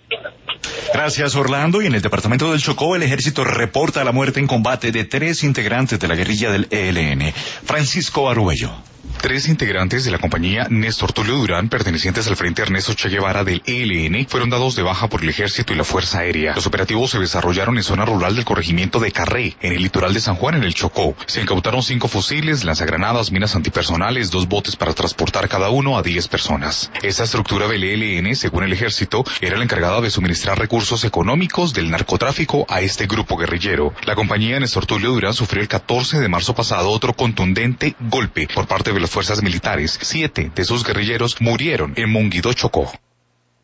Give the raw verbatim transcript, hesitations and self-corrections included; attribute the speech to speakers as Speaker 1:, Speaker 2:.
Speaker 1: Gracias, Orlando. Y en el departamento del Chocó, el ejército reporta la muerte en combate de tres integrantes de la guerrilla del E L N. Francisco Arguello.
Speaker 2: Tres integrantes de la compañía Néstor Tulio Durán, pertenecientes al Frente Ernesto Che Guevara del E L N, fueron dados de baja por el Ejército y la Fuerza Aérea. Los operativos se desarrollaron en zona rural del corregimiento de Carré, en el litoral de San Juan, en el Chocó. Se incautaron cinco fusiles, lanzagranadas, minas antipersonales, dos botes para transportar cada uno a diez personas. Esta estructura del E L N, según el Ejército, era la encargada de suministrar recursos económicos del narcotráfico a este grupo guerrillero. La compañía Néstor Tulio Durán sufrió el catorce de marzo pasado otro contundente golpe por parte de los fuerzas militares. Siete de sus guerrilleros murieron en Monguidó, Chocó.